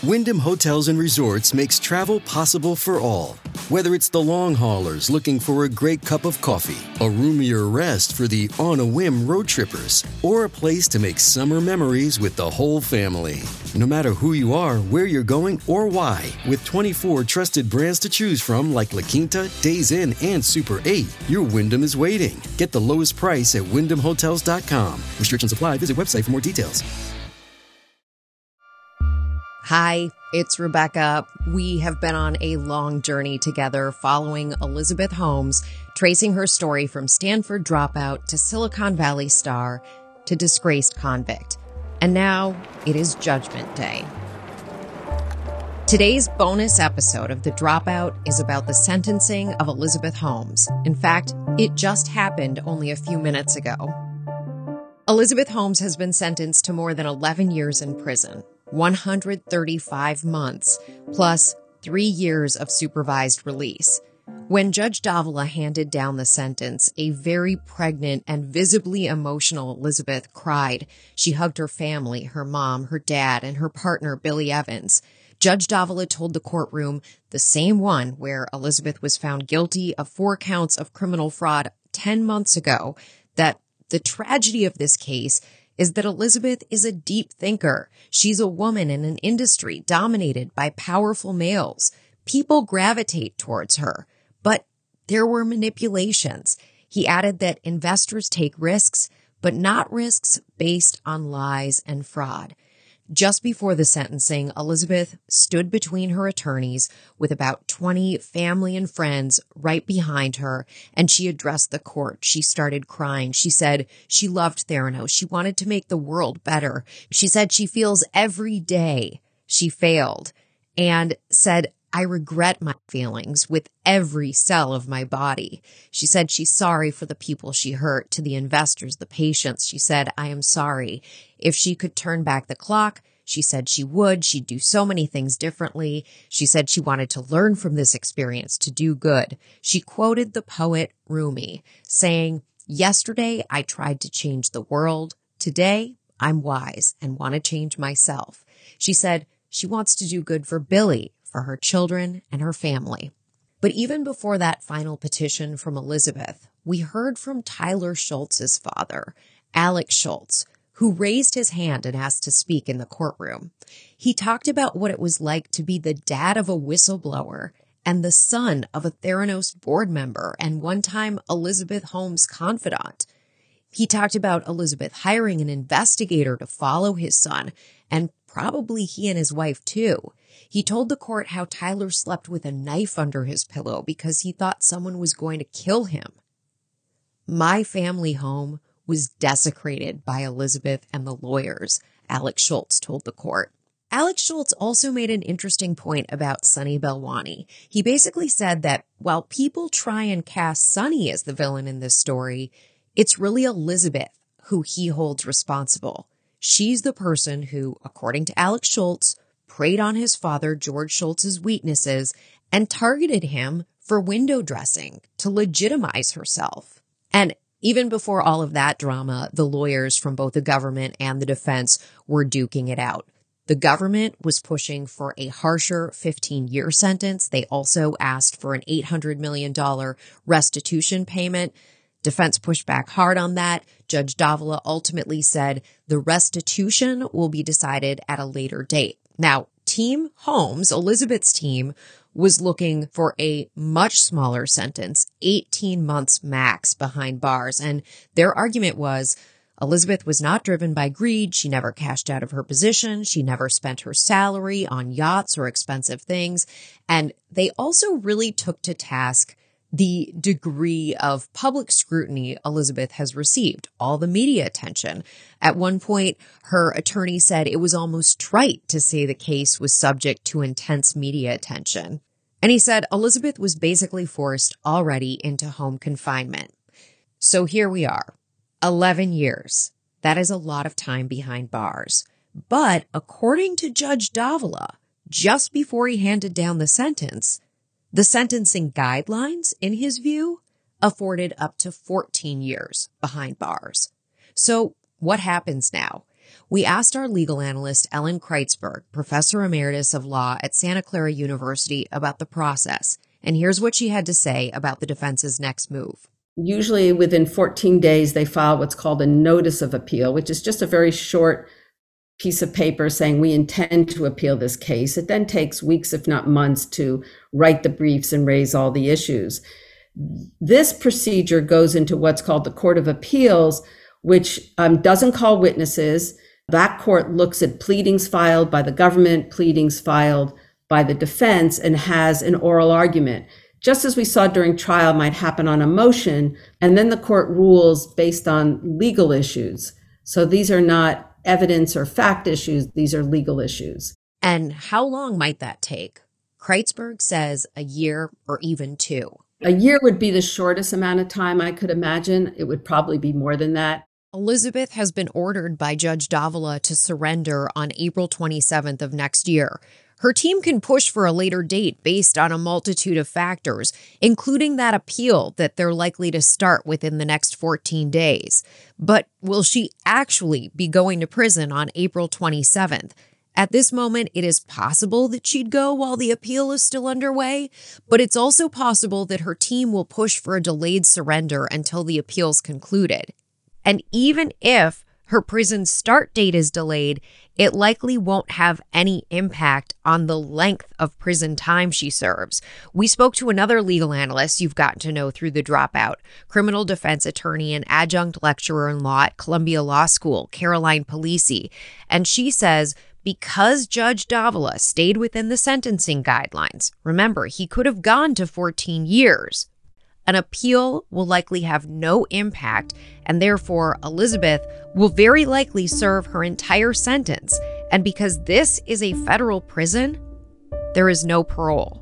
Wyndham Hotels and Resorts makes travel possible for all. Whether it's the long haulers looking for a great cup of coffee, a roomier rest for the on-a-whim road trippers, or a place to make summer memories with the whole family. No matter who you are, where you're going, or why, with 24 trusted brands to choose from like La Quinta, Days Inn, and Super 8, your Wyndham is waiting. Get the lowest price at WyndhamHotels.com. Restrictions apply. Visit website for more details. Hi, it's Rebecca. We have been on a long journey together following Elizabeth Holmes, tracing her story from Stanford dropout to Silicon Valley star to disgraced convict. And now it is Judgment Day. Today's bonus episode of The Dropout is about the sentencing of Elizabeth Holmes. In fact, it just happened only a few minutes ago. Elizabeth Holmes has been sentenced to more than 11 years in prison. 135 months, plus 3 years of supervised release. When Judge Davila handed down the sentence, a very pregnant and visibly emotional Elizabeth cried. She hugged her family, her mom, her dad, and her partner, Billy Evans. Judge Davila told the courtroom, the same one where Elizabeth was found guilty of 4 counts of criminal fraud 10 months ago, that the tragedy of this case is that Elizabeth is a deep thinker. She's a woman in an industry dominated by powerful males. People gravitate towards her, but there were manipulations. He added that investors take risks, but not risks based on lies and fraud. Just before the sentencing, Elizabeth stood between her attorneys with about 20 family and friends right behind her, and she addressed the court. She started crying. She said she loved Theranos. She wanted to make the world better. She said she feels every day she failed, and said, I regret my feelings with every cell of my body. She said she's sorry for the people she hurt. To the investors, the patients, she said, I am sorry. If she could turn back the clock, she said she would. She'd do so many things differently. She said she wanted to learn from this experience to do good. She quoted the poet Rumi, saying, yesterday I tried to change the world. Today I'm wise and want to change myself. She said she wants to do good for Billy, for her children and her family. But even before that final petition from Elizabeth, we heard from Tyler Schultz's father, Alex Schultz, who raised his hand and asked to speak in the courtroom. He talked about what it was like to be the dad of a whistleblower and the son of a Theranos board member and one-time Elizabeth Holmes confidant. He talked about Elizabeth hiring an investigator to follow his son, and probably he and his wife too. He told the court how Tyler slept with a knife under his pillow because he thought someone was going to kill him. My family home was desecrated by Elizabeth and the lawyers, Alex Schultz told the court. Alex Schultz also made an interesting point about Sunny Balwani. He basically said that while people try and cast Sunny as the villain in this story, it's really Elizabeth who he holds responsible. She's the person who, according to Alex Schultz, preyed on his father, George Schultz's weaknesses, and targeted him for window dressing to legitimize herself. And even before all of that drama, the lawyers from both the government and the defense were duking it out. The government was pushing for a harsher 15-year sentence. They also asked for an $800 million restitution payment. Defense pushed back hard on that. Judge Davila ultimately said the restitution will be decided at a later date. Now, Team Holmes, Elizabeth's team, was looking for a much smaller sentence, 18 months max behind bars. And their argument was Elizabeth was not driven by greed. She never cashed out of her position. She never spent her salary on yachts or expensive things. And they also really took to task the degree of public scrutiny Elizabeth has received, all the media attention. At one point, her attorney said it was almost trite to say the case was subject to intense media attention. And he said Elizabeth was basically forced already into home confinement. So here we are, 11 years. That is a lot of time behind bars. But according to Judge Davila, just before he handed down the sentence, the sentencing guidelines, in his view, afforded up to 14 years behind bars. So what happens now? we asked our legal analyst, Ellen Kreitzberg, professor emeritus of law at Santa Clara University, about the process. And here's what she had to say about the defense's next move. Usually within 14 days, they file what's called a notice of appeal, which is just a very short piece of paper saying we intend to appeal this case. It then takes weeks, if not months, to write the briefs and raise all the issues. This procedure goes into what's called the Court of Appeals, which doesn't call witnesses. That court looks at pleadings filed by the government, pleadings filed by the defense, and has an oral argument. Just as we saw during trial might happen on a motion, and then the court rules based on legal issues. So these are not evidence or fact issues, these are legal issues. And how long might that take? Kreitzberg says a year or even 2. A year would be the shortest amount of time I could imagine. It would probably be more than that. Elizabeth has been ordered by Judge Davila to surrender on April 27th of next year. Her team can push for a later date based on a multitude of factors, including that appeal that they're likely to start within the next 14 days. But will she actually be going to prison on April 27th? At this moment, it is possible that she'd go while the appeal is still underway, but it's also possible that her team will push for a delayed surrender until the appeal's concluded. And even if her prison start date is delayed, it likely won't have any impact on the length of prison time she serves. We spoke to another legal analyst you've gotten to know through The Dropout, criminal defense attorney and adjunct lecturer in law at Columbia Law School, Caroline Polisi, and she says because Judge Davila stayed within the sentencing guidelines, remember, he could have gone to 14 years, an appeal will likely have no impact, and therefore Elizabeth will very likely serve her entire sentence. And because this is a federal prison, there is no parole.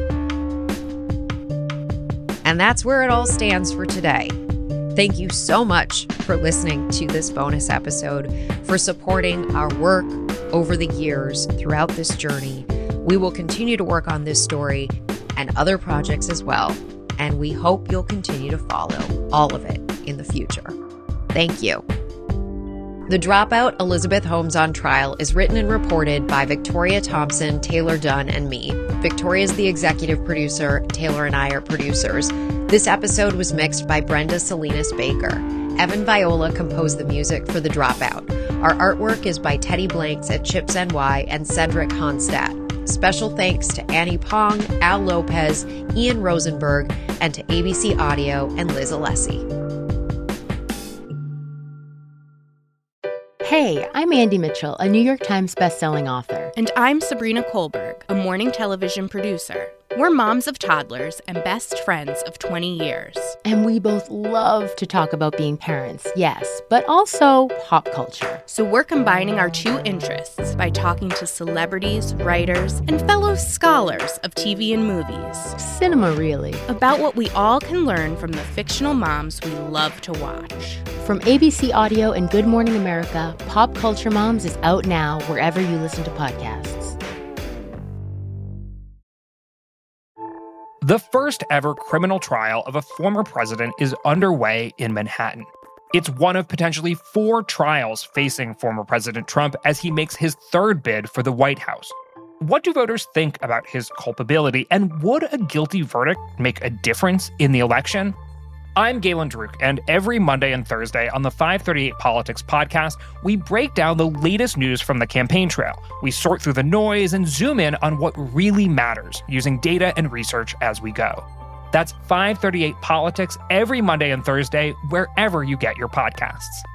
And that's where it all stands for today. Thank you so much for listening to this bonus episode, for supporting our work over the years throughout this journey. We will continue to work on this story and other projects as well. And we hope you'll continue to follow all of it in the future. Thank you. The Dropout, Elizabeth Holmes on Trial is written and reported by Victoria Thompson, Taylor Dunn, and me. Victoria is the executive producer. Taylor and I are producers. This episode was mixed by Brenda Salinas Baker. Evan Viola composed the music for The Dropout. Our artwork is by Teddy Blanks at Chips NY and Cedric Honstadt. Special thanks to Annie Pong, Al Lopez, Ian Rosenberg, and to ABC Audio and Liz Alessi. Hey, I'm Andy Mitchell, a New York Times bestselling author. And I'm Sabrina Kohlberg, a morning television producer. We're moms of toddlers and best friends of 20 years. And we both love to talk about being parents, yes, but also pop culture. So we're combining our two interests by talking to celebrities, writers, and fellow scholars of TV and movies. Cinema, really. About what we all can learn from the fictional moms we love to watch. From ABC Audio and Good Morning America, Pop Culture Moms is out now wherever you listen to podcasts. The first ever criminal trial of a former president is underway in Manhattan. It's one of potentially 4 trials facing former President Trump as he makes his third bid for the White House. What do voters think about his culpability, and would a guilty verdict make a difference in the election? I'm Galen Druk, and every Monday and Thursday on the 538 Politics podcast, we break down the latest news from the campaign trail. We sort through the noise and zoom in on what really matters, using data and research as we go. That's 538 Politics every Monday and Thursday, wherever you get your podcasts.